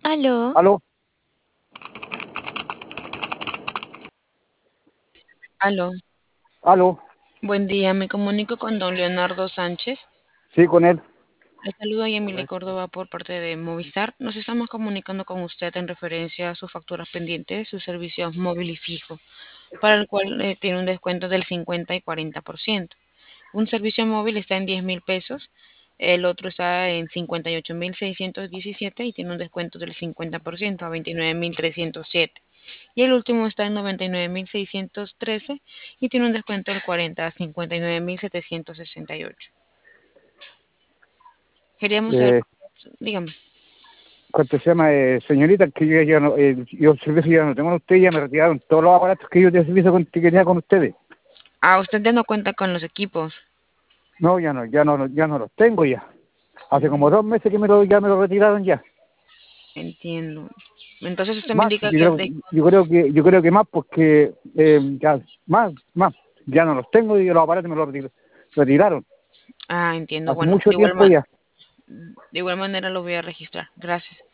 Aló, Aló, aló. aló, Buen día, me comunico con don Leonardo Sánchez. sí, con él. Le saludo a Yamile Correcto. Córdoba por parte de Movistar. Nos estamos comunicando con usted en referencia a sus facturas pendientes, sus servicios móvil y fijo, para el cual tiene un descuento del 50 y 40%. Un servicio móvil está en 10.000 pesos, el otro está en 58.617 y tiene un descuento del 50% a 29.307. Y el último está en 99.613 y tiene un descuento del 40 a 59.768. Queríamos saber, Eh, dígame. ¿Cuánto se llama? Señorita, que yo ya no, yo el servicio ya no tengo con ustedes, ya me retiraron todos los aparatos que yo de servicio que tenía con ustedes. Ah, usted ya no cuenta con los equipos. No, ya no los tengo ya. Hace como Mm, 2 meses que ya me lo retiraron ya. entiendo. Entonces usted me Más, indica que el descuento. yo creo que más porque ya, más, ya no los tengo y los aparatos me los retiraron. Ah, entiendo. Hace Bueno, mucho tiempo ya. de igual manera lo voy a registrar. Gracias.